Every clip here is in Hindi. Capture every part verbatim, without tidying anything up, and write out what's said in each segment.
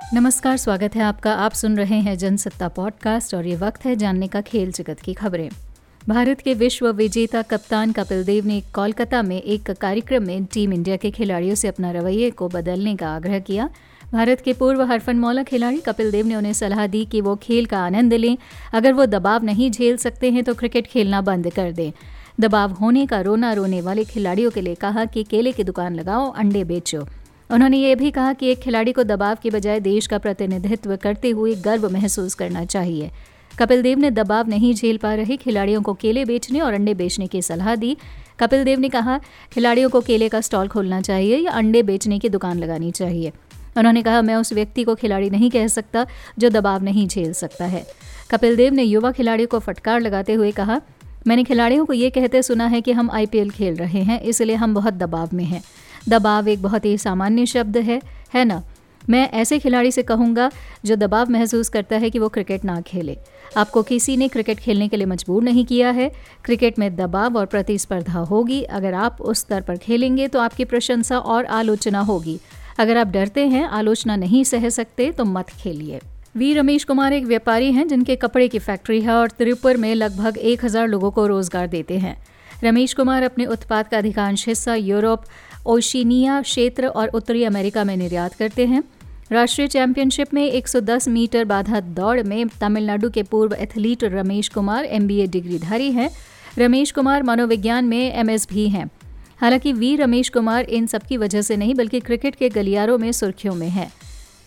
नमस्कार, स्वागत है आपका। आप सुन रहे हैं जनसत्ता पॉडकास्ट और ये वक्त है जानने का खेल जगत की खबरें। भारत के विश्व विजेता कप्तान कपिल देव ने कोलकाता में एक कार्यक्रम में टीम इंडिया के खिलाड़ियों से अपना रवैये को बदलने का आग्रह किया। भारत के पूर्व हरफनमौला खिलाड़ी कपिल देव ने उन्हें सलाह दी कि वो खेल का आनंद लें। अगर वो दबाव नहीं झेल सकते हैं तो क्रिकेट खेलना बंद कर दें। दबाव होने का रोना रोने वाले खिलाड़ियों के लिए कहा कि केले की दुकान लगाओ, अंडे बेचो। उन्होंने ये भी कहा कि एक खिलाड़ी को दबाव की बजाय देश का प्रतिनिधित्व करते हुए गर्व महसूस करना चाहिए। कपिल देव ने दबाव नहीं झेल पा रहे खिलाड़ियों को केले बेचने और अंडे बेचने की सलाह दी। कपिल देव ने कहा, खिलाड़ियों को केले का स्टॉल खोलना चाहिए या अंडे बेचने की दुकान लगानी चाहिए। उन्होंने कहा, मैं उस व्यक्ति को खिलाड़ी नहीं कह सकता जो दबाव नहीं झेल सकता है। कपिल देव ने युवा खिलाड़ियों को फटकार लगाते हुए कहा, मैंने खिलाड़ियों को ये कहते सुना है कि हम आईपीएल खेल रहे हैं, इसलिए हम बहुत दबाव में हैं। दबाव एक बहुत ही सामान्य शब्द है है ना। मैं ऐसे खिलाड़ी से कहूँगा जो दबाव महसूस करता है कि वो क्रिकेट ना खेले। आपको किसी ने क्रिकेट खेलने के लिए मजबूर नहीं किया है। क्रिकेट में दबाव और प्रतिस्पर्धा होगी। अगर आप उस स्तर पर खेलेंगे तो आपकी प्रशंसा और आलोचना होगी। अगर आप डरते हैं, आलोचना नहीं सह सकते, तो मत खेलिए। वी रमेश कुमार एक व्यापारी हैं जिनके कपड़े की फैक्ट्री है और तिरुपुर में लगभग एक हज़ार लोगों को रोजगार देते हैं। रमेश कुमार अपने उत्पाद का अधिकांश हिस्सा यूरोप, ओशिनिया क्षेत्र और उत्तरी अमेरिका में निर्यात करते हैं। राष्ट्रीय चैंपियनशिप में एक सौ दस मीटर बाधा दौड़ में तमिलनाडु के पूर्व एथलीट रमेश कुमार एमबीए डिग्रीधारी हैं। रमेश कुमार मनोविज्ञान में एमएस भी हैं। हालांकि वी रमेश कुमार इन सबकी वजह से नहीं बल्कि क्रिकेट के गलियारों में सुर्खियों में है।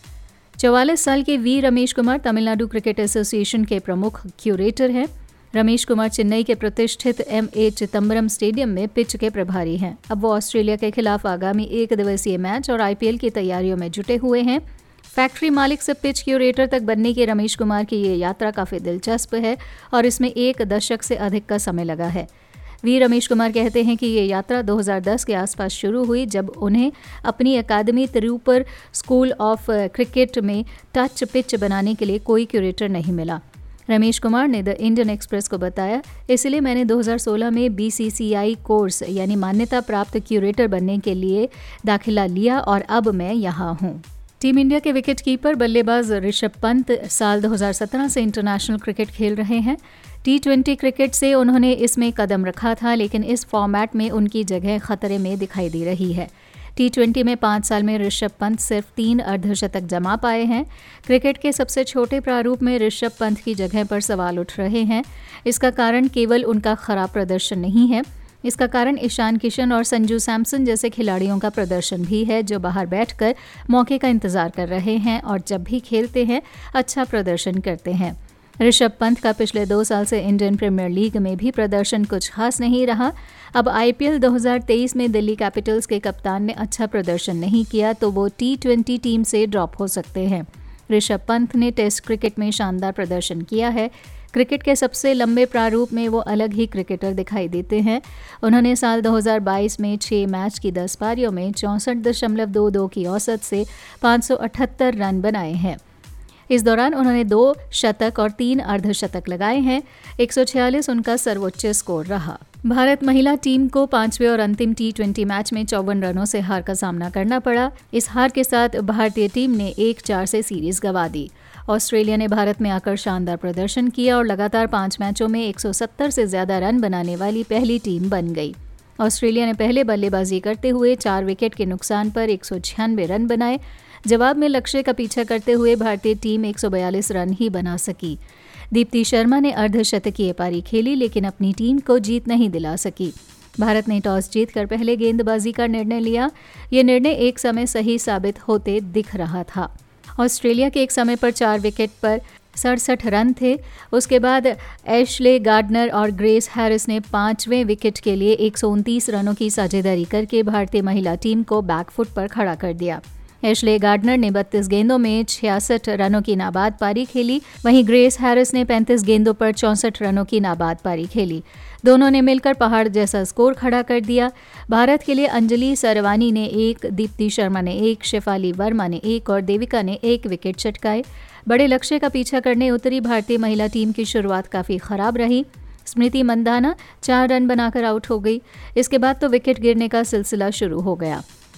चौवालीस साल के V Ramesh Kumar Tamil Nadu cricket association के प्रमुख क्यूरेटर हैं। रमेश कुमार चेन्नई के प्रतिष्ठित एम ए चिदम्बरम स्टेडियम में पिच के प्रभारी हैं। अब वो ऑस्ट्रेलिया के खिलाफ आगामी एक दिवसीय मैच और आईपीएल की तैयारियों में जुटे हुए हैं। फैक्ट्री मालिक से पिच क्यूरेटर तक बनने की रमेश कुमार की ये यात्रा काफ़ी दिलचस्प है और इसमें एक दशक से अधिक का समय लगा है। वी रमेश कुमार कहते हैं कि ये यात्रा दो हज़ार दस के आसपास शुरू हुई, जब उन्हें अपनी अकादमी तिरुपुर स्कूल ऑफ क्रिकेट में टच पिच बनाने के लिए कोई क्यूरेटर नहीं मिला। रमेश कुमार ने द इंडियन एक्सप्रेस को बताया, इसलिए मैंने दो हज़ार सोलह में बीसीसीआई कोर्स यानी मान्यता प्राप्त क्यूरेटर बनने के लिए दाखिला लिया और अब मैं यहाँ हूँ। टीम इंडिया के विकेट कीपर बल्लेबाज ऋषभ पंत साल दो हज़ार सत्रह से इंटरनेशनल क्रिकेट खेल रहे हैं। टी ट्वेंटी क्रिकेट से उन्होंने इसमें कदम रखा था, लेकिन इस फॉर्मेट में उनकी जगह खतरे में दिखाई दे रही है। टी ट्वेंटी में पाँच साल में ऋषभ पंत सिर्फ तीन अर्धशतक जमा पाए हैं। क्रिकेट के सबसे छोटे प्रारूप में ऋषभ पंत की जगह पर सवाल उठ रहे हैं। इसका कारण केवल उनका खराब प्रदर्शन नहीं है, इसका कारण ईशान किशन और संजू सैमसन जैसे खिलाड़ियों का प्रदर्शन भी है, जो बाहर बैठकर मौके का इंतजार कर रहे हैं और जब भी खेलते हैं अच्छा प्रदर्शन करते हैं। ऋषभ पंत का पिछले दो साल से इंडियन प्रीमियर लीग में भी प्रदर्शन कुछ खास नहीं रहा। अब आईपीएल दो हज़ार तेईस में दिल्ली कैपिटल्स के कप्तान ने अच्छा प्रदर्शन नहीं किया तो वो टी ट्वेंटी टीम से ड्रॉप हो सकते हैं। ऋषभ पंत ने टेस्ट क्रिकेट में शानदार प्रदर्शन किया है। क्रिकेट के सबसे लंबे प्रारूप में वो अलग ही क्रिकेटर दिखाई देते हैं। उन्होंने साल दो हज़ार बाईस में छः मैच की दस पारियों में चौंसठ दशमलव दो दो की औसत से पाँच सौ अठहत्तर रन बनाए हैं। इस दौरान उन्होंने दो शतक और तीन अर्धशतक लगाए हैं। एक सौ छियालीस उनका सर्वोच्च स्कोर रहा। भारत महिला टीम को पांचवें और अंतिम टी ट्वेंटी मैच में चौवन रनों से हार का सामना करना पड़ा। इस हार के साथ भारतीय टीम ने एक चार से सीरीज गंवा दी। ऑस्ट्रेलिया ने भारत में आकर शानदार प्रदर्शन किया और लगातार पाँच मैचों में एक सौ सत्तर से ज़्यादा रन बनाने वाली पहली टीम बन गई। ऑस्ट्रेलिया ने पहले बल्लेबाजी करते हुए चार विकेट के नुकसान पर एक सौ छियानवे रन बनाए। जवाब में लक्ष्य का पीछा करते हुए भारतीय टीम एक सौ बयालीस रन ही बना सकी। दीप्ति शर्मा ने अर्धशतकीय पारी खेली लेकिन अपनी टीम को जीत नहीं दिला सकी। भारत ने टॉस जीतकर पहले गेंदबाजी का निर्णय लिया। ये निर्णय एक समय सही साबित होते दिख रहा था। ऑस्ट्रेलिया के एक समय पर चार विकेट पर सड़सठ रन थे। उसके बाद एशले गार्डनर और ग्रेस हैरिस ने पांचवें विकेट के लिए एक सौ उनतीस रनों की साझेदारी करके भारतीय महिला टीम को बैकफुट पर खड़ा कर दिया। एशले गार्डनर ने बत्तीस गेंदों में छियासठ रनों की नाबाद पारी खेली, वहीं ग्रेस हैरिस ने पैंतीस गेंदों पर चौंसठ रनों की नाबाद पारी खेली। दोनों ने मिलकर पहाड़ जैसा स्कोर खड़ा कर दिया। भारत के लिए अंजलि सरवानी ने एक, दीप्ति शर्मा ने एक, शेफाली वर्मा ने एक और देविका ने एक विकेट चटकाए। बड़े लक्ष्य का पीछा करने उतरी भारतीय महिला टीम की शुरुआत काफ़ी खराब रही। स्मृति मंदाना चार रन बनाकर आउट हो गई। इसके बाद तो विकेट गिरने का सिलसिला शुरू हो गया।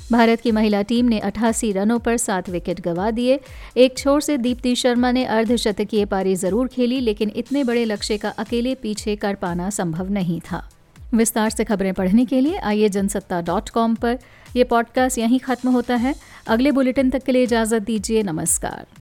भारत की महिला टीम ने अठासी रनों पर सात विकेट गंवा दिए। एक छोर से दीप्ति शर्मा ने अर्धशतकीय पारी जरूर खेली, लेकिन इतने बड़े लक्ष्य का अकेले पीछे कर पाना संभव नहीं था। विस्तार से खबरें पढ़ने के लिए आइए जनसत्ता डॉट कॉम पर। यह पॉडकास्ट यहीं खत्म होता है। अगले बुलेटिन तक के लिए इजाजत दीजिए। नमस्कार।